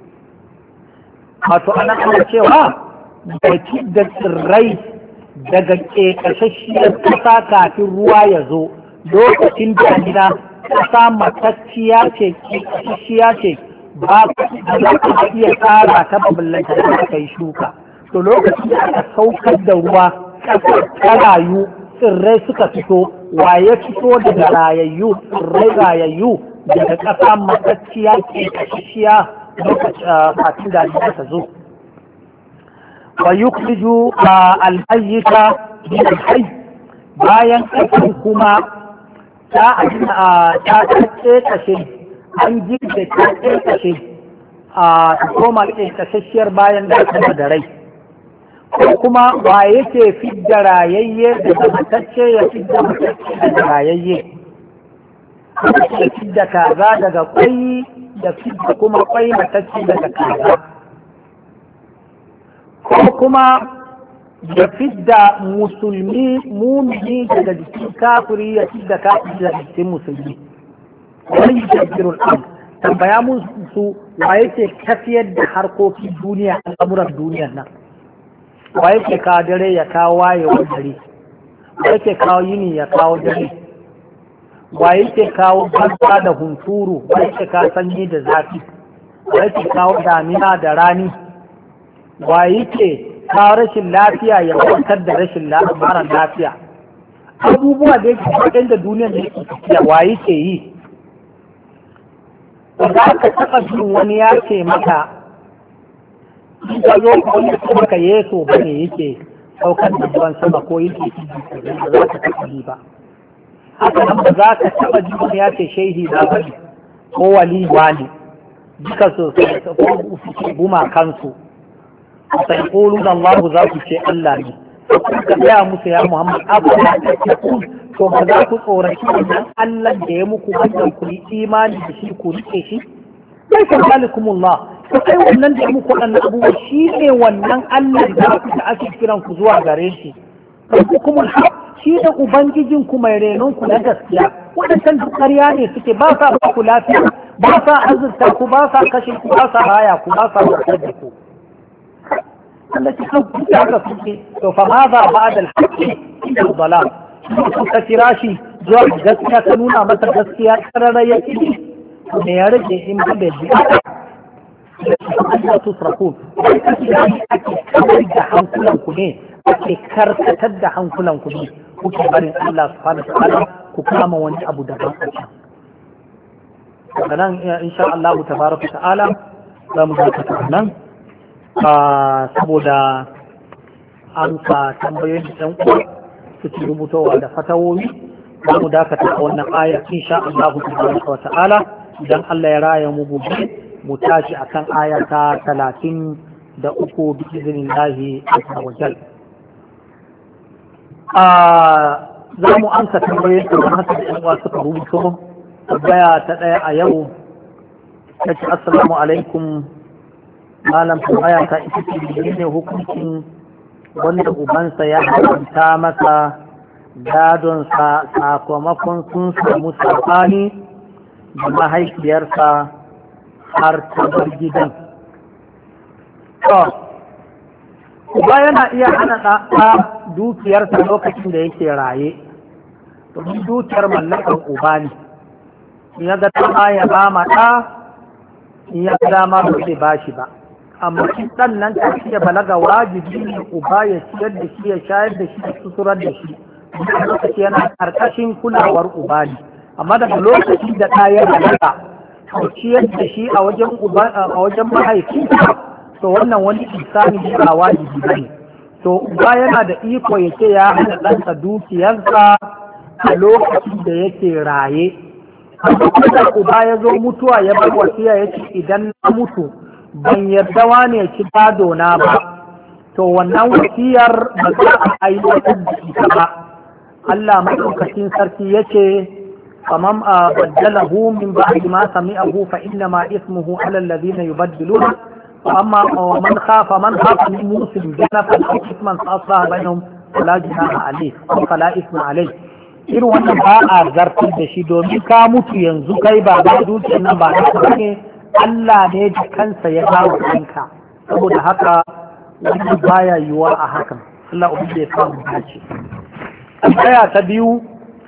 Wato ana cewa da fidda tsirrai daga ƙeƙashashiyar ƙasa kafin ruwa ya zo, lokacin damina ƙasa matacciya ce, ƙeƙashashiya ce, ba za ka iya tsara ta baballanta da aka yi shuka. To lokacin da aka saukar da ruwa ƙasar ta rayu, tsirrai suka fito, waye fito daga rayayyu, tsirrai rayayyu daga ƙasa matacciya ƙeƙashashiya lokacin damina ta zo. wa yukhriju al-mayyita min al-hayy, bayan ƙasar kuma ta kashe an girbe ta kashe ta koma kashashiyar bayan da ta da rai, ko kuma wa yake fidda rayayye daga matacce ya fidda matacce daga rayayye, ya fidda kaza daga kwai da fidda kuma kwai matacce daga kaza, ko kuma ya fidda musulmi mumini daga jikin kafiri ya fidda kafiri daga jikin musulmi. Wani jirgin al'am, tambaya musu wa yake tafiyar da harkokin duniya, al'amuran duniyar nan, wa yake kawo dare ya kawo wayewar dare, wa yake kawo yini ya kawo dare, wa yake kawo banza da hunturu, wa yake kawo sanyi da zafi, wa yake kawo damina da rani, wa yake kawo rashin lafiya ya kwantar da rashin mara lafiya, abubuwa da yake da duniyar da yake tafiya wa yake yi. Da ka taɓa jin wani ya ce maka ka zo wani ce maka Yesu ba ne yake saukar da ruwan sama ko yake da za ka taɓa ji ba. Haka nan ba za ka taɓa ji wani ya ce shehi na bane ko wali wani, duka su guma kansu sai qulu Allahu za ku ce Allah ne ka gaya musu ya Muhammad abu da to ba za ku tsoraci wannan Allah da ya muku wannan ku yi imani da shi ku rike shi sai ka zalikumullah to kai wannan da ya muku wannan abubuwa shi ne wannan Allah da ake kiran ku zuwa gare shi hukumul haq shi ne ubangijin ku mai renon ku na gaskiya wadannan duk ƙarya ne suke ba sa ba ku lafiya ba sa azurta ku ba sa kashe ku ba sa haya ku ba sa warkar da ku Allah ki san ku da haka suke to fa ma za ba'da al-haqqi illa dalal ka kira shi zuwa gaskiya ka nuna masa gaskiya karara ya ci me ya rage in ba da ji Allah tusrafun ake kawar da hankulan ku ne ake karkatar da hankulan ku ne kuke barin Allah subhanahu wa ta'ala ku kama wani abu daban a can daga nan insha Allah tabaraka ta'ala za mu dakata nan saboda an ka tambayoyin ɗan uwa suke rubutowa da fatawoyi za mu dakata a wannan aya insha Allah tabaraka wa ta'ala idan Allah ya raya mu gobe mu tashi akan aya ta 33 bi iznillahi azza wa jalla za mu amsa tambayoyin da haka da ɗan uwa suka rubuto tambaya ta ɗaya a yau ta ce assalamu alaikum malam tambaya ta ita ce ne hukuncin wanda ubansa ya haramta masa gadonsa sakamakon sun samu sabani da mahaifiyarsa har ta bar gidan. Uba yana iya hana ɗa dukiyarsa lokacin da yake raye, domin dukiyar mallakar uba ne. Ya ga ta ya ba ma ɗa, ya ga dama ba zai ba shi ba. Amma shi ɗan nan ta ya balaga wajibi ne uba ya ciyar da shi, ya shayar da shi, ya suturar da shi. Lokaci yana ƙarƙashin kulawar uba ne. Amma daga lokacin da ɗa ya balaga, to ciyar da shi a wajen mahaifinsa, to wannan wani insani ne ba wajibi ba ne. To uba yana da iko ya ce ya hana ɗansa dukiyarsa a lokacin da yake raye. Amma uba ya zo mutuwa ya bar wasiya ya ce idan na mutu ban yarda wane ya ci gado na ba, to wannan wasiyar ba za a aiwatar da ita ba. Allah maɗaukacin sarki ya ce faman baddalahu min ba'di ma sami'ahu fa inna ma ismuhu ala alladhina yubaddiluna amma man khafa min musin janafan aw isman asbaha bainahum fala junaha alayhi fala isma alayhi. Irin wannan ba a zartar da shi domin ka mutu yanzu kai ba da dukiyar nan ba da ne Allah ne da kansa ya kawo ɗanka, saboda haka wani baya yiwuwa a hakan. Allah ubi ya samu dace. Tambaya ta biyu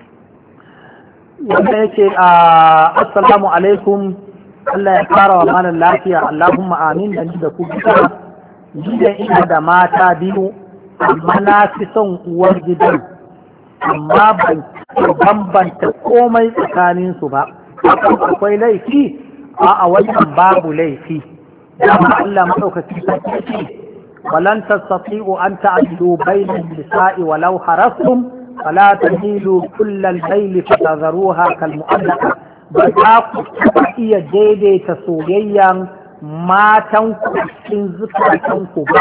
wanda yake assalamu alaikum, Allah ya fara wa malam lafiya, Allahumma amin da ni da ku duka. Gidan ina da mata biyu amma na fi son uwar gidan, amma ban bambanta komai tsakaninsu ba. Akwai laifi a wannan babu laifi. Dama Allah maɗaukaki sarki walan tastati'u an ta'dilu bayna an-nisa'i walau harastum fala tamilu kullal mayli fatadharuha kal mu'allaqa. Ba za ku iya daidaita soyayyan matan ku cikin zukatan ku ba.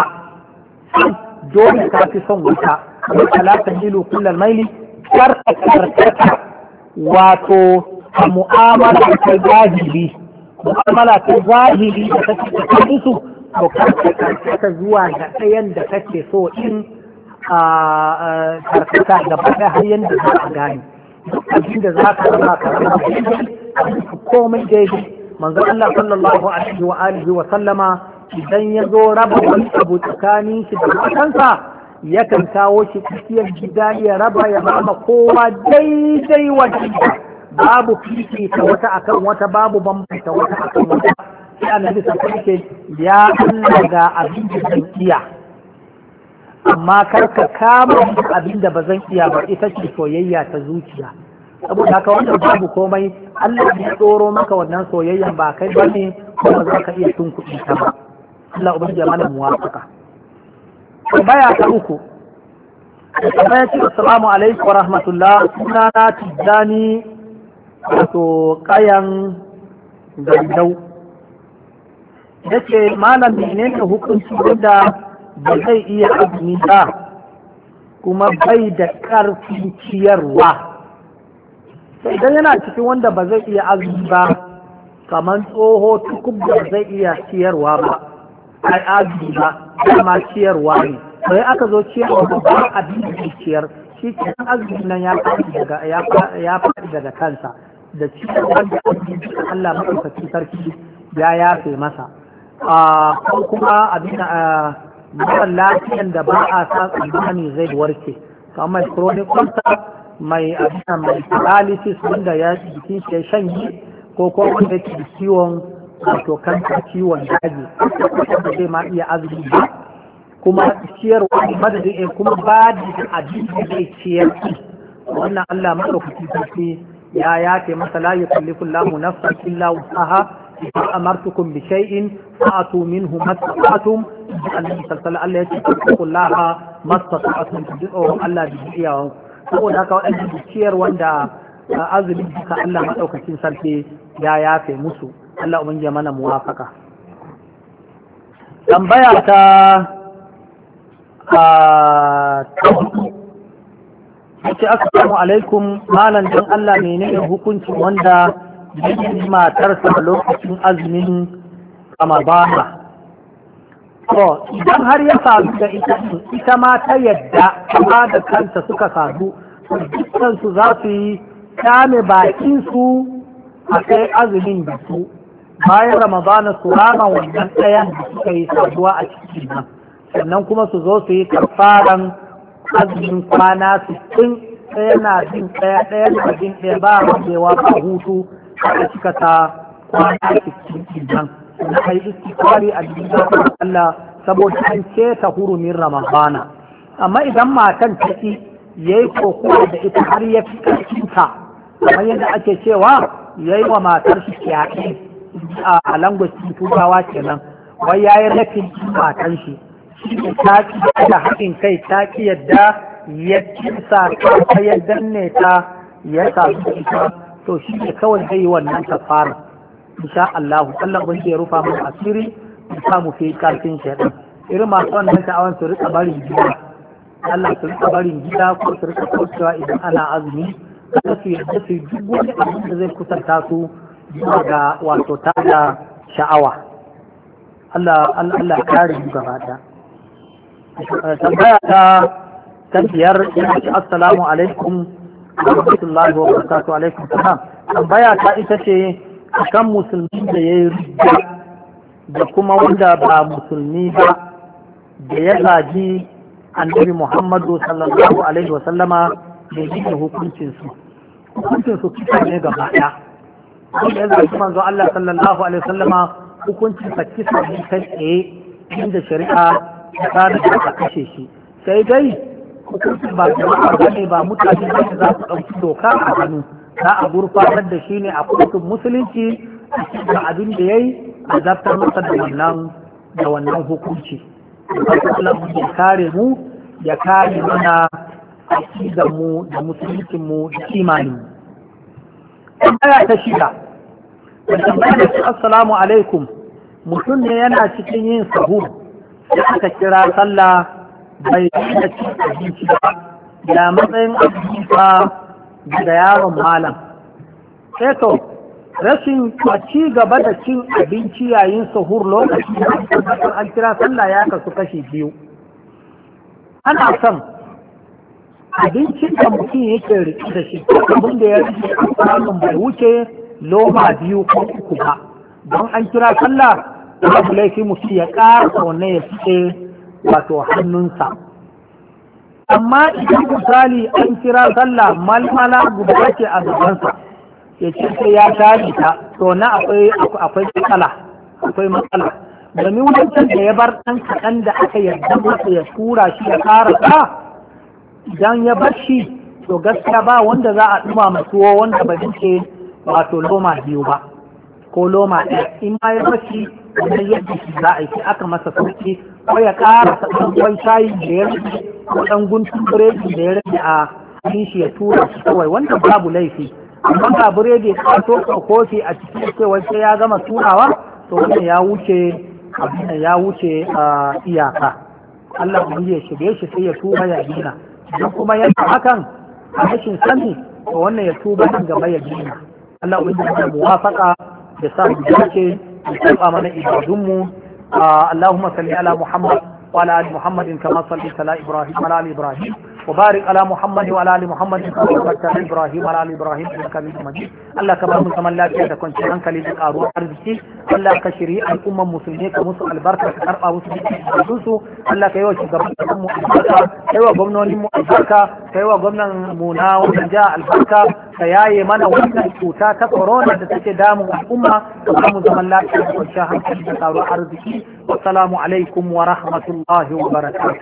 Dole ka fi son wata. Fala tamilu kullal mayli karkata wato a mu'amala ta zahiri. Mu'amala ta zahiri da kake cikin su to karkata zuwa ga ɗayan da kake so in karkata gaba ɗaya har yadda za a gane duk abin da za ka rama ka rama komai daidai. Manzon Allah sallallahu alaihi wa alihi wa sallama idan ya zo raba wani abu tsakanin shi da matansa yakan kawo shi tsakiyar gida ya raba ya rama kowa daidai wajen babu fifita wata akan wata, babu bambanta wata akan wata. Sai annabi sallallahu alaihi ya Allah ga abin da zan iya, amma kar ka kama abin da ba zan iya ba, ita ce soyayya ta zuciya. Saboda haka wannan babu komai, Allah ya tsoro maka wannan soyayyan ba kai bane kuma za ka iya tunkuɗi ta ba. Allah ubangiji mana muwafaka. Tambaya ta uku. Tambaya ce assalamu alaikum wa rahmatullah, sunana Tijjani wato kayan gandau. Ya ce malam menene hukunci wanda ba zai iya azumi ba kuma bai da ƙarfin ciyarwa. Idan yana cikin wanda ba zai iya azumi ba kamar tsoho tukub da zai iya ciyarwa ba ai azumi ba dama ciyarwa ne sai aka zo ciyarwa ba abin da ciyar shi ke azumi nan ya faɗi daga kansa da ciyarwa da azumi Allah maɗaukaki sarki ya yafe masa ko kuma abin mara lafiyan da ba a sa tsammani zai warke kamar chronic ulcer mai abin mai paralysis wanda ya jikin shi ya shanye ko kuma wanda yake da ciwon wato kanta ciwon daji wanda zai ma iya azumi ba kuma ciyarwa madadin kuma ba da abin da zai ciyar wannan Allah madaukaki sarki ya yafe masa la yukallifu Allahu nafsan illa wusaha إذا أمرتكم بشيء فأتوا منه ما استطعتم النبي صلى الله عليه وسلم اتقوا الله ما استطعتم تدعوا الله بجئيه saboda haka waɗanda ciyar wanda azumin duka Allah maɗaukacin sarki ya yafe musu Allah ubangiji mana muwafaka. Tambaya ta ce assalamu alaikum malam dan Allah menene hukuncin wanda matarsa a lokacin azumin Ramadana. To idan har ya sadu da ita ma ta yadda kuma da kanta suka sadu, dukkansu za su yi kame bakinsu a kai azumin da su bayan Ramadana su rama wannan ɗayan da suka yi saduwa a cikin nan. Sannan kuma su zo su yi kafaran azumin kwana 60 ɗaya na jin ɗaya na jin ɗaya ba rabewa ba hutu aka cika ta kwana 60 nan na kai istikwari a cikin Allah saboda an ta hurumin Ramadana. Amma idan matan ta ki yayi kokowa da ita har ya fi karfinta kamar yadda ake cewa yayi wa matar shi kiyaye a langwacin turawa kenan wai yayi rafin matan shi ta ki da haɗin kai ta ki yadda ya kisa ta yadda ne ta ya samu ita to shi ne kawai zai yi wannan kafara insha Allah Allah ban ya rufa mu asiri mu samu fi karfin shaidan irin masu wannan sha'awan su rika barin gida Allah su rika barin gida ko su rika kaucewa idan ana azumi kada su yadda su duk wani abin da zai kusanta su zuwa ga wato tada sha'awa Allah kare mu gaba ɗaya. Tambaya ta biyar yana ce assalamu alaikum rahmatullahi wa barakatuhu alaikum salam. Tambaya ta ita ce kan musulmi da ya yi rida da kuma wanda ba musulmi ba da ya zaji annabi Muhammadu sallallahu alaihi wa sallama da yake hukuncinsu. Hukuncinsu kisa ne gaba ɗaya. Wanda ya zaji manzo Allah sallallahu alaihi wa sallama hukuncinsa kisa ne kai tsaye inda shari'a ta tsara da aka kashe shi. Sai dai hukuncin ba jama'a ba ne ba mutane ba ne za su ɗauki doka a hannu. Za a gurfanar da shi ne a kotun musulunci a cikin abin da ya yi a zartar masa da wannan hukunci. Allah ya kare mu ya kare mana aƙidar mu da musuluncin mu da imanin mu. Tambaya ta shida. Tambaya da assalamu alaikum. Mutum ne yana cikin yin sahur sai aka kira sallah bai da cin abinci ba da matsayin abinci ba da yaron malam. Sai to rashin ci gaba da cin abinci yayin sahur lokaci da an kira sallah ya kasu kashi biyu. Ana son abincin da mutum yake riƙe da shi abin da ya rike samun bai wuce loma biyu ko uku ba. Don an kira sallah babu laifi mutum ya ƙara wannan ya fice wato hannunsa. Amma idan misali an kira sallah malmala guda ce a gabansa ya ce sai ya tashi ta to na akwai matsala domin wancan da ya bar ɗan kaɗan da aka yarda masa ya tura shi ya ƙara idan ya bar shi to gaskiya ba wanda za a ɗuma tuwo wanda ba ce wato loma biyu ba ko loma ɗaya in ma ya bar shi wannan yadda shi za a yi aka masa sauki ko ya ƙara ɗan shayi da ya rage ko ɗan guntun biredi da ya rage a cikin shi ya tura shi kawai wanda babu laifi amma ba biredi ya to kofi a cikin cewa sai ya gama turawa to wannan ya wuce iyaka Allah ya shige shi sai ya tuba ya dina idan kuma yana hakan a rashin sani to wannan ya tuba nan gaba ya dina Allah ya muwafaka da sa mu dace ya tsaba mana ibadunmu Allahumma salli ala Muhammad wa ala ali Muhammadin kama sallaita ala Ibrahim wa ala ali Ibrahim وبارك على محمد وعلى ال محمد كما باركت على ابراهيم وعلى ال ابراهيم انك حميد مجيد الله كبر من كمان لا da kwanciyar hankali da karuwar arziki Allah ka shiri al'umman musulmi ka musu albarka ka karba musu dukkan su Allah ka yi wa shugaban mu albarka kai wa gwamnonin mu albarka kai wa gwamnan mu na wannan ja albarka ka yaye mana wannan cuta ta corona da take damun al'umma ka ba mu zaman lafiya da kwanciyar hankali da karuwar arziki wassalamu alaikum wa rahmatullahi wa barakatuh